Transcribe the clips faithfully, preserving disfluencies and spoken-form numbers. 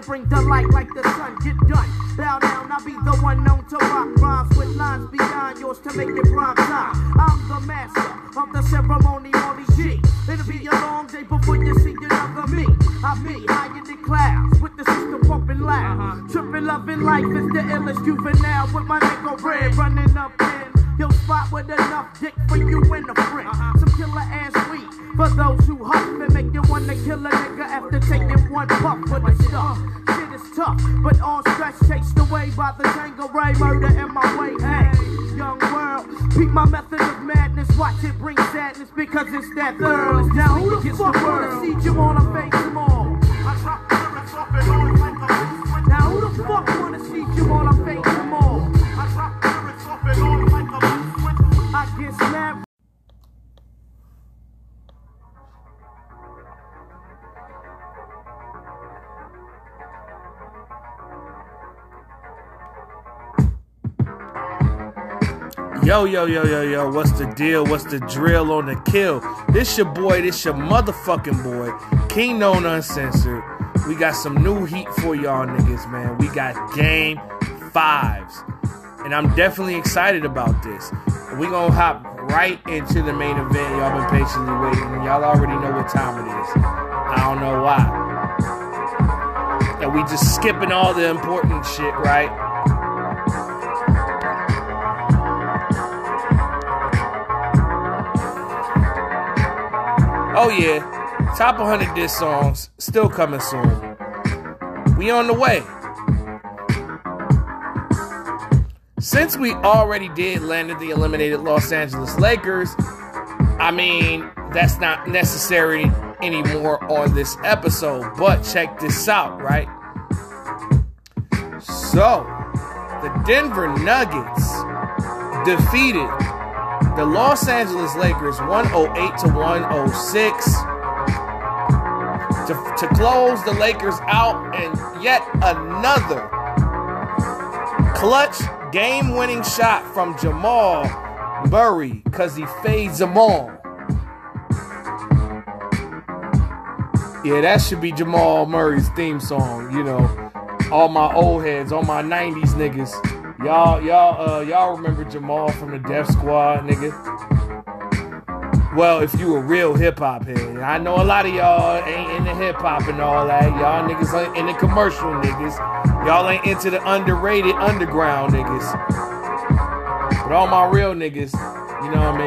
bring delight like the sun. Get done. Bow down, I'll be the one known to rock rhymes with lines beyond yours to make it prime time. I'm the master of the ceremony, Molly G. It'll be a long day before you see another me. I be high in the clouds with the system pumping loud. Uh-huh. Tripping, loving life is the illest juvenile with my nigga Red running up in your spot with enough dick for you and a friend. Uh-huh. Some killer ass weed for those who huff and make you wanna kill a nigga after taking one puff for the stuff. Shit is tough, but all stress chased away by the Tangeray murder in my way. Hey, young world, peep my method of madness. Watch it bring sadness because it's that third. Now who the fuck wanna see you on a face tomorrow? I drop the lyrics off and on like a now who the fuck wanna see you on a face tomorrow? I drop the lyrics off and on like a I get slapped. Yo, yo, yo, yo, yo, what's the deal? What's the drill on the kill? This your boy, this your motherfucking boy, King Known Uncensored. We got some new heat for y'all niggas, man. We got game fives. And I'm definitely excited about this. We gonna hop right into the main event. Y'all been patiently waiting. Y'all already know what time it is. I don't know why. And we just skipping all the important shit, right? Oh yeah, top one hundred diss songs, still coming soon. We on the way. Since we already did landed the eliminated Los Angeles Lakers, I mean, that's not necessary anymore on this episode, but check this out, right? So, the Denver Nuggets defeated the Los Angeles Lakers one oh eight to one oh six to, to close the Lakers out, and yet another clutch game-winning shot from Jamal Murray, because he fades them all. Yeah, that should be Jamal Murray's theme song, you know. All my old heads, all my nineties niggas. Y'all, y'all, uh, y'all remember Jamal from the Def Squad, nigga? Well, if you a real hip-hop head. I know a lot of y'all ain't into hip-hop and all that. Y'all niggas ain't into commercial niggas. Y'all ain't into the underrated underground niggas. But all my real niggas, you know what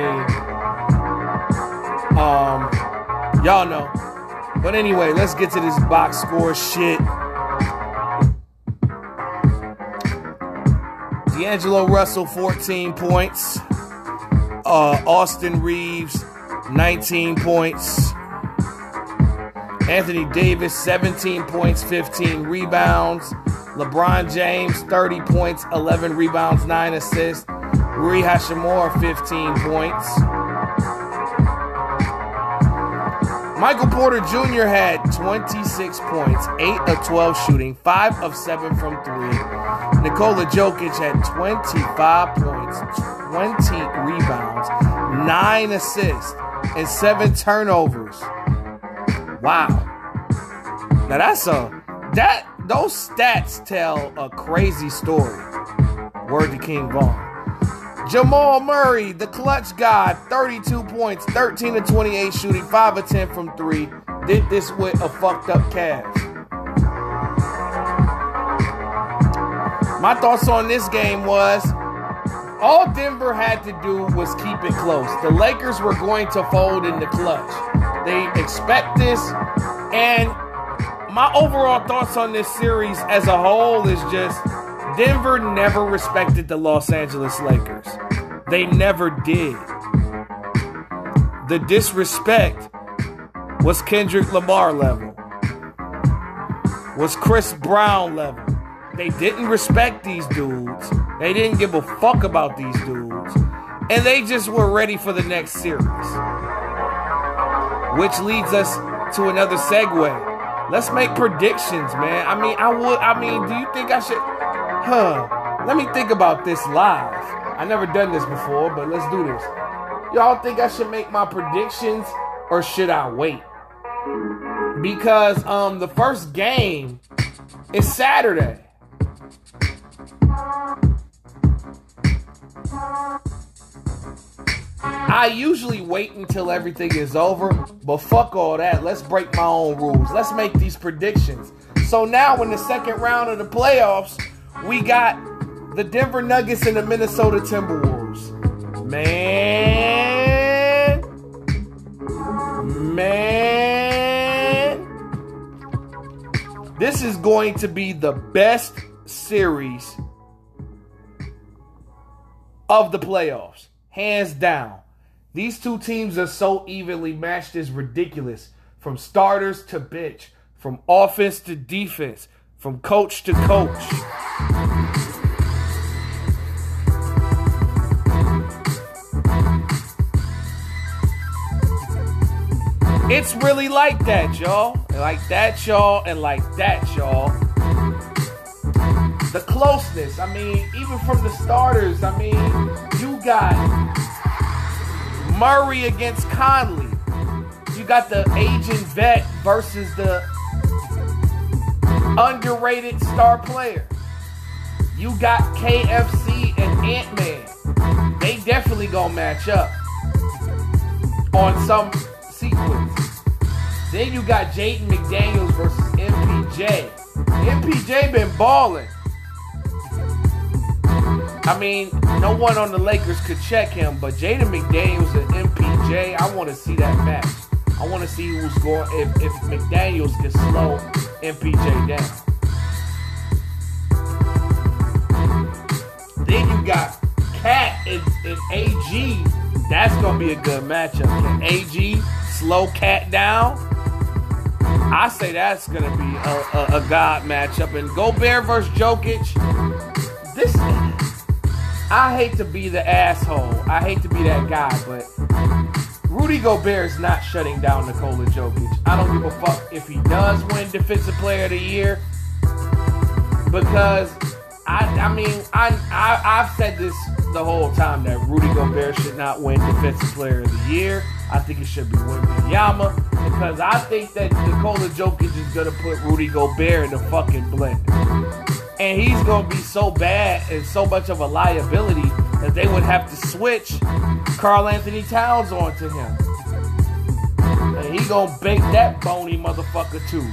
I mean? Um, y'all know. But anyway, let's get to this box score shit. D'Angelo Russell, fourteen points. Uh, Austin Reeves, nineteen points. Anthony Davis, seventeen points, fifteen rebounds. LeBron James, thirty points, eleven rebounds, nine assists. Rui Hachimura, fifteen points. Michael Porter Junior had twenty-six points, eight of twelve shooting, five of seven from three. Nikola Jokic had twenty-five points, twenty rebounds, nine assists, and seven turnovers. Wow. Now that's a, that, those stats tell a crazy story. Word to King Vaughn. Jamal Murray, the clutch guy, thirty-two points, thirteen of twenty-eight shooting, five of ten from three. Did this with a fucked up Cavs. My thoughts on this game was, all Denver had to do was keep it close. The Lakers were going to fold in the clutch. They expect this, and my overall thoughts on this series as a whole is just, Denver never respected the Los Angeles Lakers. They never did. The disrespect was Kendrick Lamar level. Was Chris Brown level. They didn't respect these dudes. They didn't give a fuck about these dudes. And they just were ready for the next series. Which leads us to another segue. Let's make predictions, man. I mean, I would, I mean, do you think I should... Huh. Let me think about this live. I never done this before, but let's do this. Y'all think I should make my predictions or should I wait? Because um the first game It's Saturday. I usually wait until everything is over, but fuck all that. Let's break my own rules. Let's make these predictions. So now in the second round of the playoffs, we got the Denver Nuggets and the Minnesota Timberwolves. Man. Man. This is going to be the best series of the playoffs. Hands down. These two teams are so evenly matched, it's ridiculous. From starters to bench, from offense to defense, from coach to coach. It's really like that, y'all. Like that, y'all, and like that, y'all. The closeness, I mean, even from the starters, I mean, you got Murray against Conley. You got the aging vet versus the underrated star player. You got K F C and Ant-Man. They definitely gonna match up on some sequence. Then you got Jaden McDaniels versus M P J. M P J been balling. I mean, no one on the Lakers could check him, but Jaden McDaniels and M P J, I want to see that match. I want to see who's going, if, if McDaniels can slow M P J down. Then you got Cat and, and A G. That's going to be a good matchup. Can A G slow Cat down? I say that's going to be a, a, a god matchup. And Gobert versus Jokic. This, I hate to be the asshole. I hate to be that guy, but Rudy Gobert is not shutting down Nikola Jokic. I don't give a fuck if he does win Defensive Player of the Year, because I, I mean, I, I, I've said this the whole time that Rudy Gobert should not win Defensive Player of the Year. I think it should be Wembanyama, because I think that Nikola Jokic is gonna put Rudy Gobert in the fucking blender. And he's going to be so bad and so much of a liability that they would have to switch Karl Anthony Towns onto him. And he going to bake that bony motherfucker too.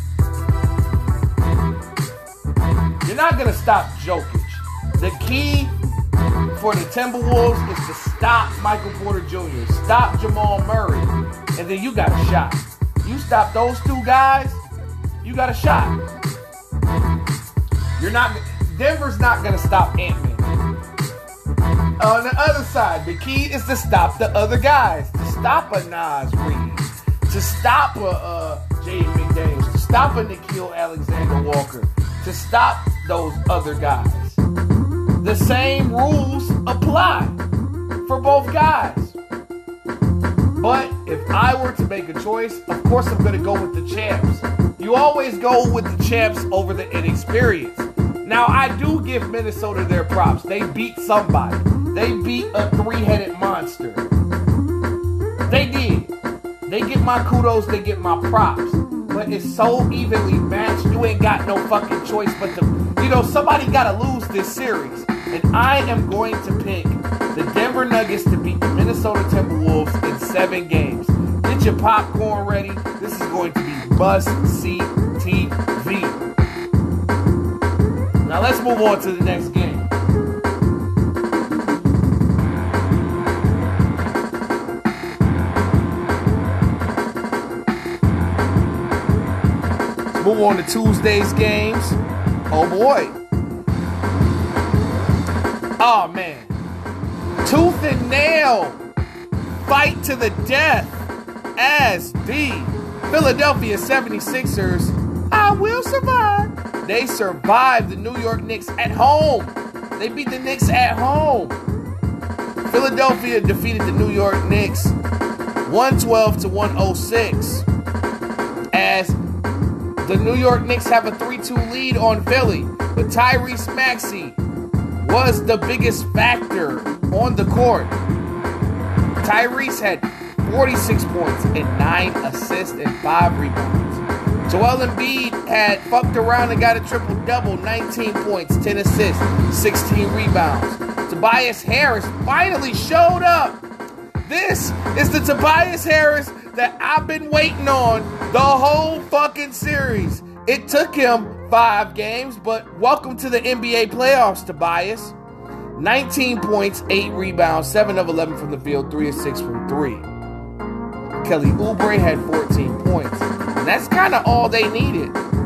You're not going to stop Jokic. The key for the Timberwolves is to stop Michael Porter Junior, stop Jamal Murray, and then you got a shot. You stop those two guys, you got a shot. You're not, Denver's not going to stop Ant-Man. On the other side, the key is to stop the other guys. To stop a Nas Reed. To stop a uh, Jaden McDaniels. To stop a Nickeil Alexander-Walker. To stop those other guys. The same rules apply for both guys. But if I were to make a choice, of course I'm going to go with the champs. You always go with the champs over the inexperienced. Now, I do give Minnesota their props. They beat somebody. They beat a three-headed monster. They did. They get my kudos. They get my props. But it's so evenly matched. You ain't got no fucking choice but to, you know, somebody got to lose this series. And I am going to pick the Denver Nuggets to beat the Minnesota Timberwolves in seven games. Get your popcorn ready. This is going to be must-see T V. Now let's move on to the next game. Let's move on to Tuesday's games. Oh boy. Oh man. Tooth and nail fight to the death as the Philadelphia seventy-sixers, I will survive. They survived the New York Knicks at home. They beat the Knicks at home. Philadelphia defeated the New York Knicks one twelve to one oh six. As the New York Knicks have a three two lead on Philly. But Tyrese Maxey was the biggest factor on the court. Tyrese had forty-six points and nine assists and five rebounds. Joel Embiid had fucked around and got a triple-double, nineteen points, ten assists, sixteen rebounds. Tobias Harris finally showed up. This is the Tobias Harris that I've been waiting on the whole fucking series. It took him five games, but welcome to the N B A playoffs, Tobias. nineteen points, eight rebounds, seven of eleven from the field, three of six from three. Kelly Oubre had fourteen points. And that's kind of all they needed.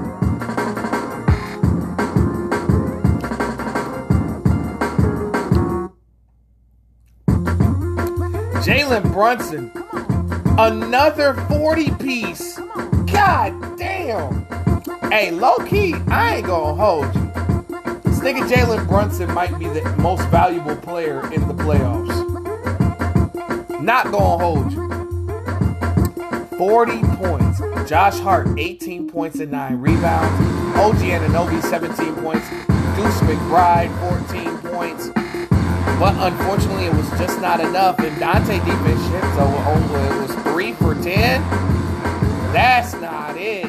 Jalen Brunson, another forty piece. God damn. Hey, low key, I ain't gonna hold you. This nigga Jalen Brunson might be the most valuable player in the playoffs. Not gonna hold you. forty points. Josh Hart, eighteen points and nine rebounds. O G Anunoby, seventeen points. Deuce McBride, fourteen points. But unfortunately, it was just not enough. And Dante DiVincenzo, it was three for ten. That's not it.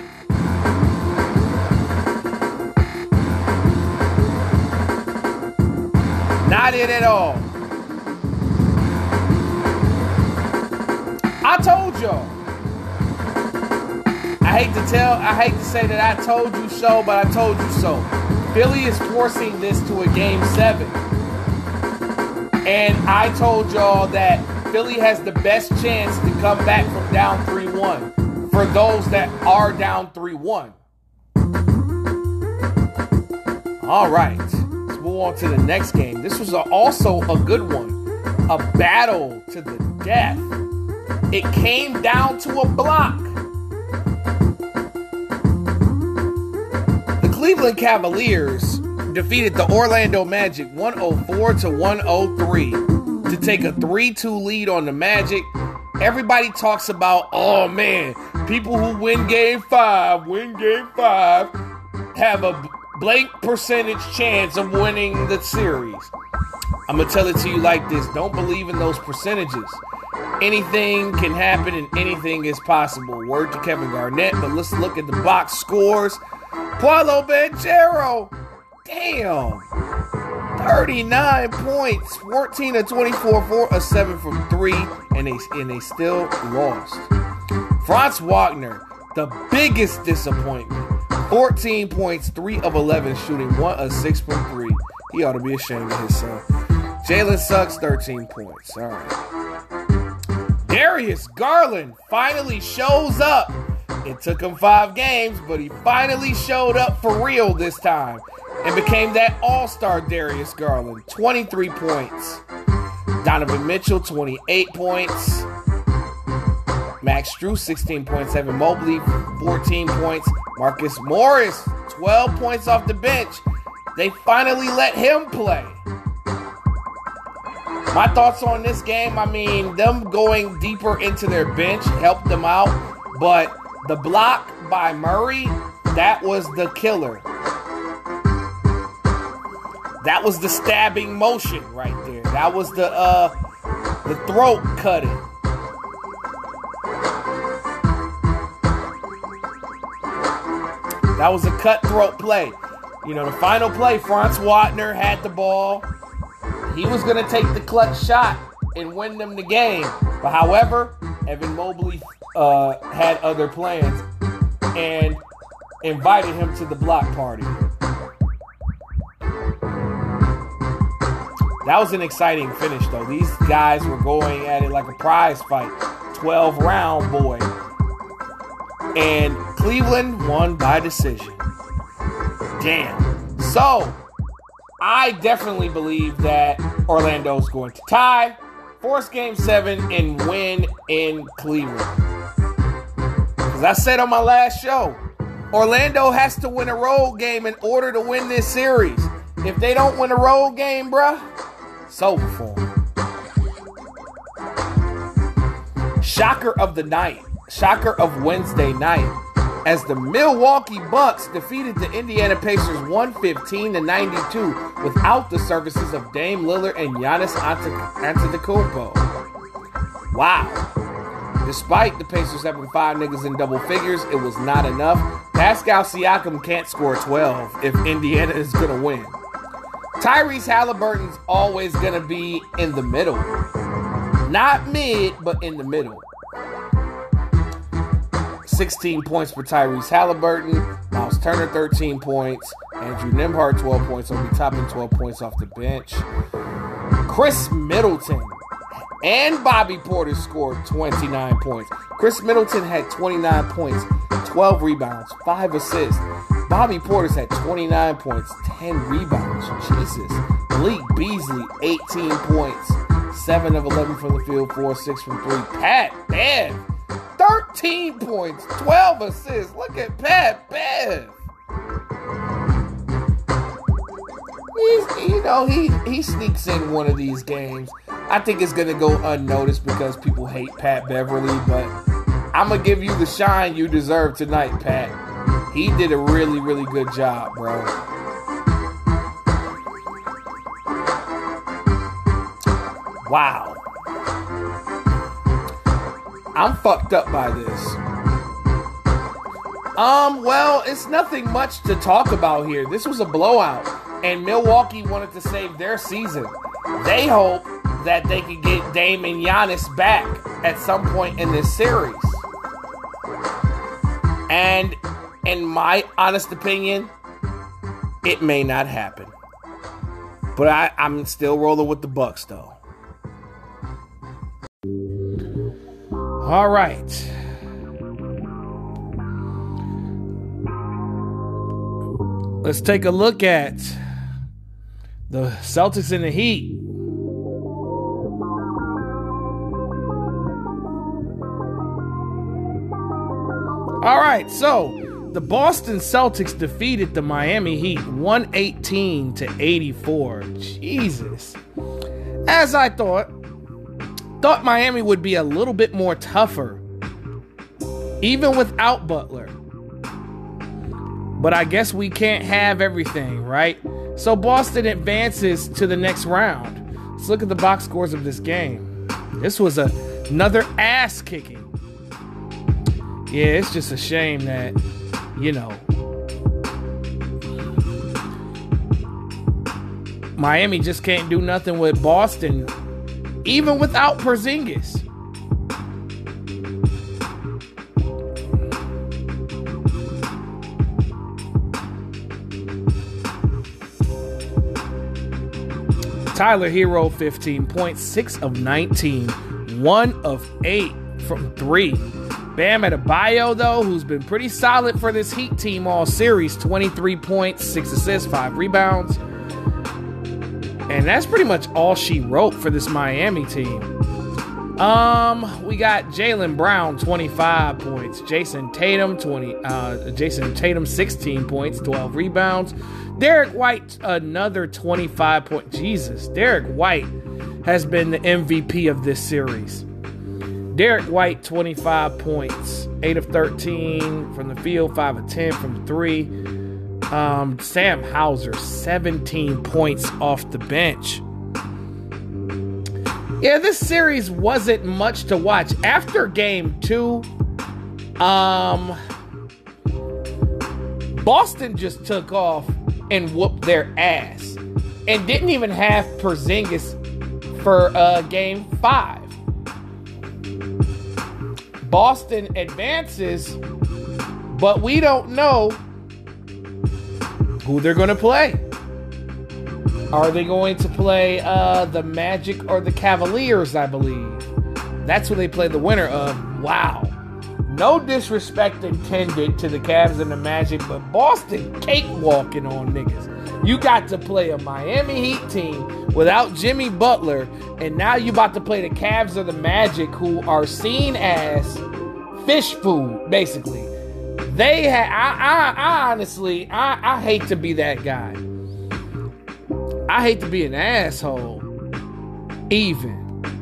Not it at all. I told y'all. I hate to tell, I hate to say that I told you so, but I told you so. Philly is forcing this to a game seven. And I told y'all that Philly has the best chance to come back from down three one for those that are down three one. All right, let's move on to the next game. This was a, also a good one, a battle to the death. It came down to a block. The Cleveland Cavaliers defeated the Orlando Magic one oh four to one oh three to take a three two lead on the Magic. Everybody talks about, oh man, people who win game five, win game five, have a blank percentage chance of winning the series. I'm going to tell it to you like this. Don't believe in those percentages. Anything can happen and anything is possible. Word to Kevin Garnett, but let's look at the box scores. Paolo Banchero, damn, thirty-nine points, fourteen of twenty-four, four of seven from three, and they, and they still lost. Franz Wagner, the biggest disappointment, fourteen points, three of eleven shooting, one of six from three. He ought to be ashamed of himself. Jalen Suggs, thirteen points. All right. Darius Garland finally shows up. It took him five games, but he finally showed up for real this time and became that all-star Darius Garland. twenty-three points. Donovan Mitchell, twenty-eight points. Max Strus, sixteen point seven. Mobley, fourteen points. Marcus Morris, twelve points off the bench. They finally let him play. My thoughts on this game, I mean, them going deeper into their bench helped them out, but the block by Murray, that was the killer. That was the stabbing motion right there. That was the uh, the throat cutting. That was a cutthroat play. You know, the final play, Franz Wagner had the ball. He was going to take the clutch shot and win them the game. But however, Evan Mobley uh, had other plans and invited him to the block party. That was an exciting finish, though. These guys were going at it like a prize fight. twelve round boy. And Cleveland won by decision. Damn. So, I definitely believe that Orlando's going to tie, force game seven, and win in Cleveland. As I said on my last show, Orlando has to win a road game in order to win this series. If they don't win a road game, bruh, it's over for them. Shocker of the night. Shocker of Wednesday night. As the Milwaukee Bucks defeated the Indiana Pacers one fifteen to ninety-two without the services of Dame Lillard and Giannis Antetokounmpo. Wow. Despite the Pacers having five niggas in double figures, it was not enough. Pascal Siakam can't score twelve if Indiana is going to win. Tyrese Halliburton's always going to be in the middle. Not mid, but in the middle. sixteen points for Tyrese Halliburton. Miles Turner, thirteen points. Andrew Nembhard, twelve points. Obi Toppin, twelve points off the bench. Chris Middleton and Bobby Porter scored twenty-nine points. Chris Middleton had twenty-nine points, twelve rebounds, five assists. Bobby Porter's had twenty-nine points, ten rebounds. Jesus. Malik Beasley, eighteen points, seven of eleven from the field, four of six from three. Pat Bev, thirteen points, twelve assists. Look at Pat Bev. He's, you know, he, he sneaks in one of these games. I think it's going to go unnoticed because people hate Pat Beverly, but I'm going to give you the shine you deserve tonight, Pat. He did a really, really good job, bro. Wow. I'm fucked up by this. Um, well, it's nothing much to talk about here. This was a blowout, and Milwaukee wanted to save their season. They hope that they could get Dame and Giannis back at some point in this series. And in my honest opinion, it may not happen. But I, I'm still rolling with the Bucks, though. All right. Let's take a look at the Celtics and the Heat. All right, so the Boston Celtics defeated the Miami Heat one eighteen to eighty-four. Jesus. As I thought, thought Miami would be a little bit more tougher, even without Butler. But I guess we can't have everything, right? So Boston advances to the next round. Let's look at the box scores of this game. This was a, another ass kicking. Yeah, it's just a shame that, you know, Miami just can't do nothing with Boston, even without Porzingis. Tyler Hero, fifteen points, six of nineteen, one of eight from three. Bam Adebayo, though, who's been pretty solid for this Heat team all series, twenty-three points, six assists, five rebounds. And that's pretty much all she wrote for this Miami team. Um, we got Jaylen Brown, twenty-five points. Jason Tatum, twenty. Uh, Jason Tatum, sixteen points, twelve rebounds. Derek White, another twenty-five point. Jesus, Derek White has been the M V P of this series. Derek White, twenty-five points, eight of thirteen from the field, five of ten from three. Um, Sam Hauser, seventeen points off the bench. Yeah, this series wasn't much to watch. After game two, um, Boston just took off and whooped their ass and didn't even have Porzingis for uh, game five. Boston advances, but we don't know who they're going to play. Are they going to play uh, the Magic or the Cavaliers, I believe? That's who they play the winner of. Wow. No disrespect intended to the Cavs and the Magic, but Boston cakewalking on niggas. You got to play a Miami Heat team without Jimmy Butler, and now you about to play the Cavs or the Magic, who are seen as fish food, basically. They had, I, I, I honestly, I, I hate to be that guy. I hate to be an asshole, even.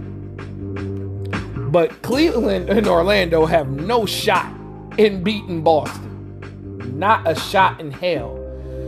But Cleveland and Orlando have no shot in beating Boston. Not a shot in hell.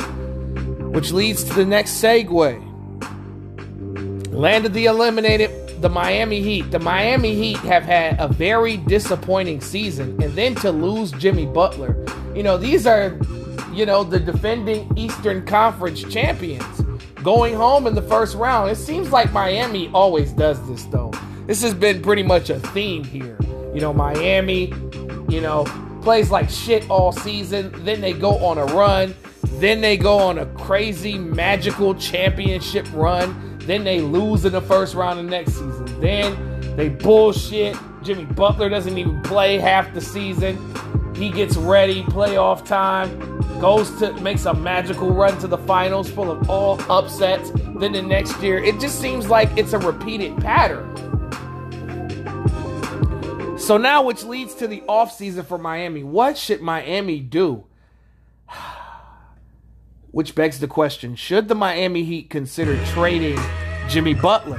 Which leads to the next segue. Land of the eliminated the Miami Heat. The Miami Heat have had a very disappointing season. And then to lose Jimmy Butler. You know, these are, you know, the defending Eastern Conference champions going home in the first round. It seems like Miami always does this, though. This has been pretty much a theme here. You know, Miami, you know, plays like shit all season. Then they go on a run. Then they go on a crazy, magical championship run. Then they lose in the first round of next season. Then they bullshit. Jimmy Butler doesn't even play half the season. He gets ready, playoff time, goes to, makes a magical run to the finals full of all upsets. Then the next year, it just seems like it's a repeated pattern. So now, which leads to the offseason for Miami. What should Miami do? Which begs the question, should the Miami Heat consider trading Jimmy Butler?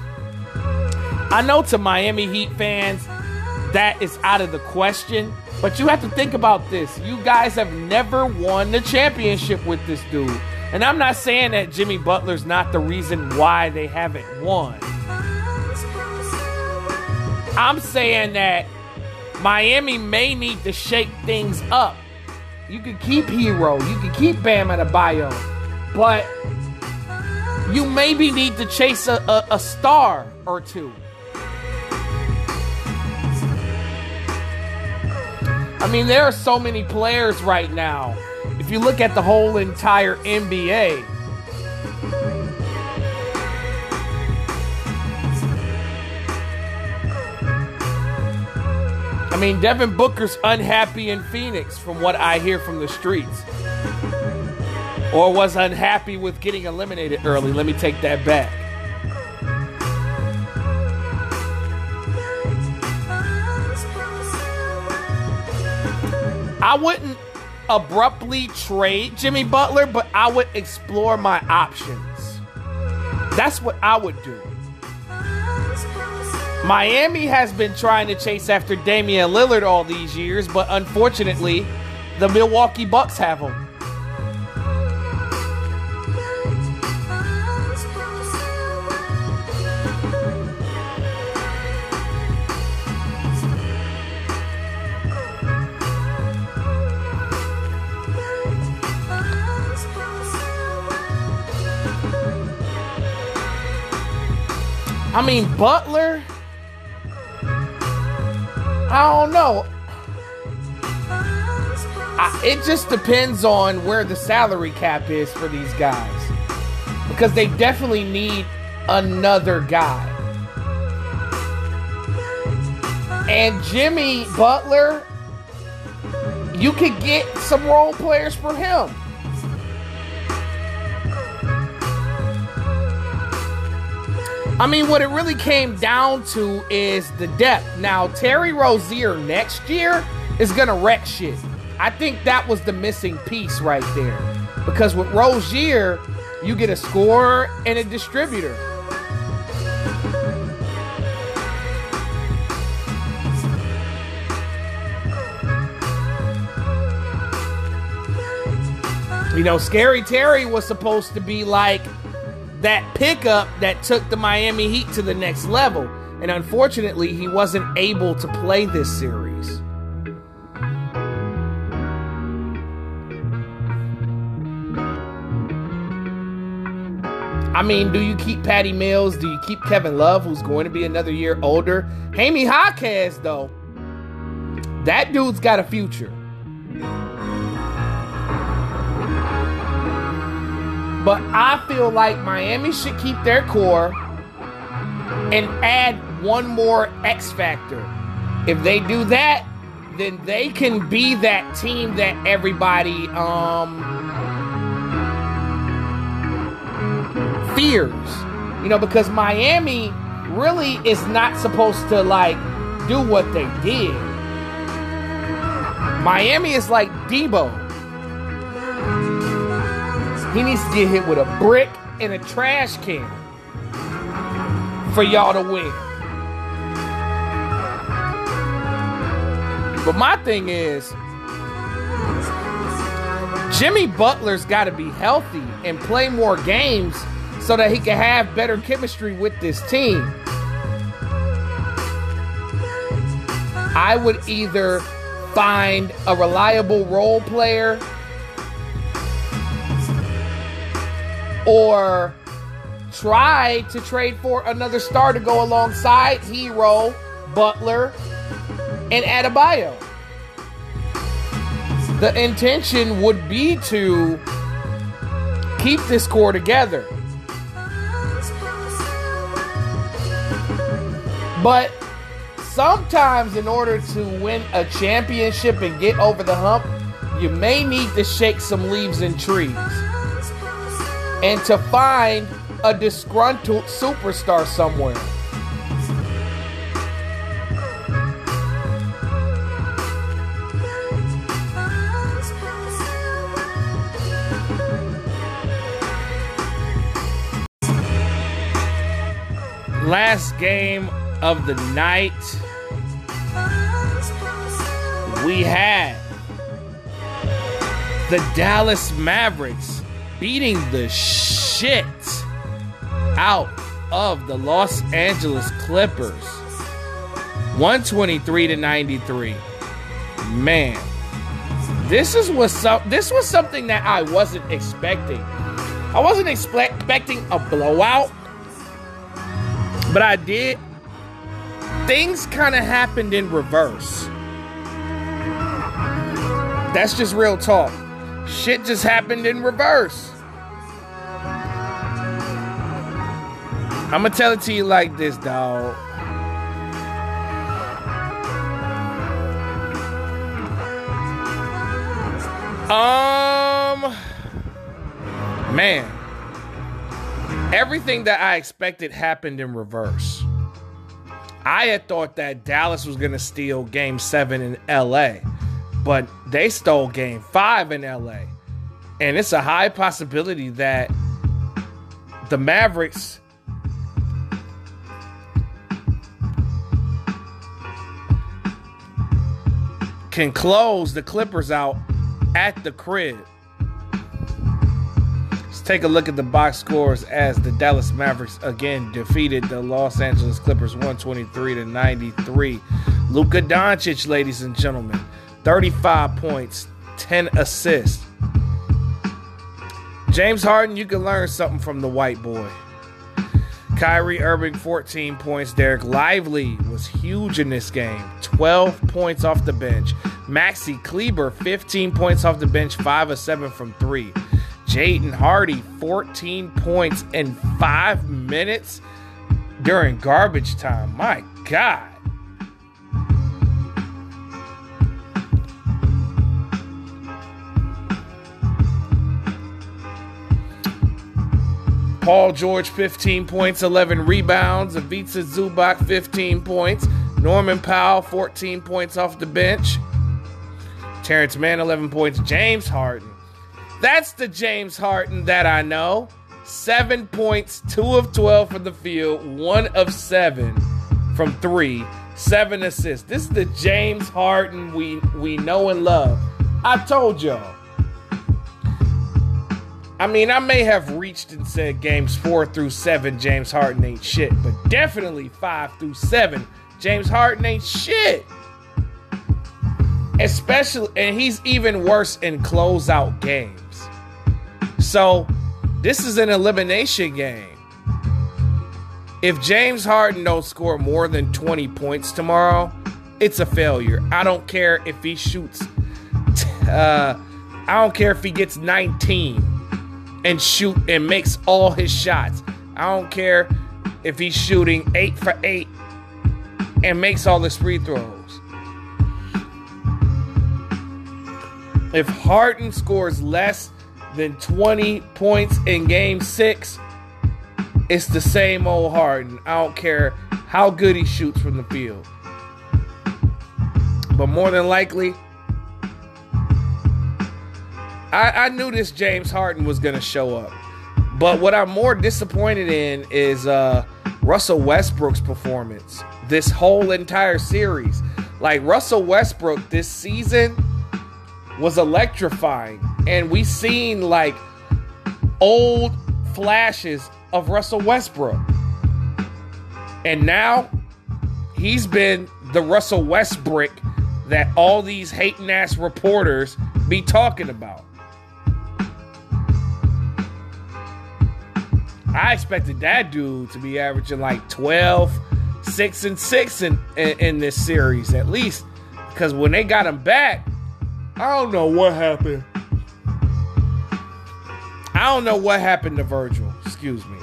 I know to Miami Heat fans, that is out of the question. But you have to think about this. You guys have never won the championship with this dude. And I'm not saying that Jimmy Butler's not the reason why they haven't won. I'm saying that Miami may need to shake things up. You can keep Hero. You can keep Bam Adebayo. But you maybe need to chase a, a, a star or two. I mean, there are so many players right now. If you look at the whole entire N B A, I mean, Devin Booker's unhappy in Phoenix from what I hear from the streets. Or was unhappy with getting eliminated early. Let me take that back. I wouldn't abruptly trade Jimmy Butler, but I would explore my options. That's what I would do. Miami has been trying to chase after Damian Lillard all these years, but unfortunately, the Milwaukee Bucks have him. I mean, Butler, I don't know. I, it just depends on where the salary cap is for these guys. Because they definitely need another guy. And Jimmy Butler, you could get some role players for him. I mean, what it really came down to is the depth. Now, Terry Rozier next year is going to wreck shit. I think that was the missing piece right there. Because with Rozier, you get a scorer and a distributor. You know, Scary Terry was supposed to be like that pickup that took the Miami Heat to the next level. And unfortunately, he wasn't able to play this series. I mean, do you keep Patty Mills? Do you keep Kevin Love, who's going to be another year older? Jaime Jaquez, though, that dude's got a future. But I feel like Miami should keep their core and add one more X factor. If they do that, then they can be that team that everybody um, fears. You know, because Miami really is not supposed to, like, do what they did. Miami is like Debo. He needs to get hit with a brick and a trash can for y'all to win. But my thing is, Jimmy Butler's got to be healthy and play more games so that he can have better chemistry with this team. I would either find a reliable role player or try to trade for another star to go alongside Hero, Butler, and Adebayo. The intention would be to keep this core together. But sometimes in order to win a championship and get over the hump, you may need to shake some leaves and trees and to find a disgruntled superstar somewhere. Last game of the night, we had the Dallas Mavericks beating the shit out of the Los Angeles Clippers, one twenty-three to ninety-three. Man, this is what so, this was something that I wasn't expecting. I wasn't expect, expecting a blowout, but I did. Things kind of happened in reverse. That's just real talk. Shit just happened in reverse. I'm going to tell it to you like this, dog. Um, man, everything that I expected happened in reverse. I had thought that Dallas was going to steal game seven in L A, but they stole game five in L A. And it's a high possibility that the Mavericks can close the Clippers out at the crib. Let's take a look at the box scores as the Dallas Mavericks again defeated the Los Angeles Clippers one twenty-three to ninety-three. Luka Doncic, ladies and gentlemen, thirty-five points, ten assists. James Harden, you can learn something from the white boy. Kyrie Irving, fourteen points. Derek Lively was huge in this game, twelve points off the bench. Maxi Kleber, fifteen points off the bench, five of seven from three. Jaden Hardy, fourteen points in five minutes during garbage time. My God. Paul George, fifteen points, eleven rebounds. Ivica Zubac, fifteen points. Norman Powell, fourteen points off the bench. Terrence Mann, eleven points. James Harden. That's the James Harden that I know. Seven points, two of twelve from the field, one of seven from three, seven assists. This is the James Harden we, we know and love. I told y'all. I mean, I may have reached and said games four through seven, James Harden ain't shit, but definitely five through seven, James Harden ain't shit. Especially, and he's even worse in closeout games. So, this is an elimination game. If James Harden don't score more than twenty points tomorrow, it's a failure. I don't care if he shoots, uh, I don't care if he gets nineteen and shoot and makes all his shots. I don't care if he's shooting eight for eight and makes all his free throws. If Harden scores less than twenty points in game six, it's the same old Harden. I don't care how good he shoots from the field. But more than likely, I, I knew this James Harden was going to show up. But what I'm more disappointed in is uh, Russell Westbrook's performance this whole entire series. Like, Russell Westbrook this season was electrifying. And we seen, like, old flashes of Russell Westbrook. And now he's been the Russell Westbrook that all these hating ass reporters be talking about. I expected that dude to be averaging like twelve, six, and six in, in, in this series at least. Because when they got him back, I don't know what happened. I don't know what happened to Virgil. Excuse me.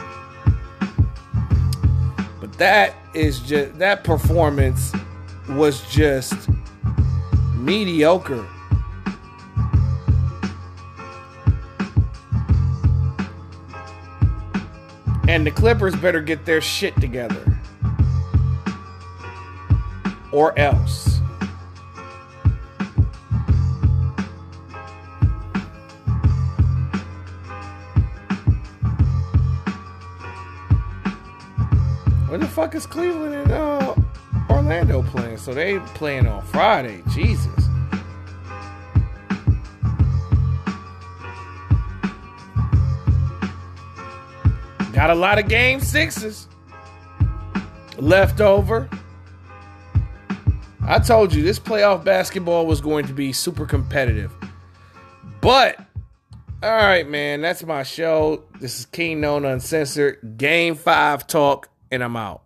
But that is just, that performance was just mediocre. And the Clippers better get their shit together. Or else. When the fuck is Cleveland and uh, Orlando playing? So they playing on Friday. Jesus. Got a lot of game sixes left over. I told you this playoff basketball was going to be super competitive. But, all right, man, that's my show. This is King Known Uncensored. Game five talk, and I'm out.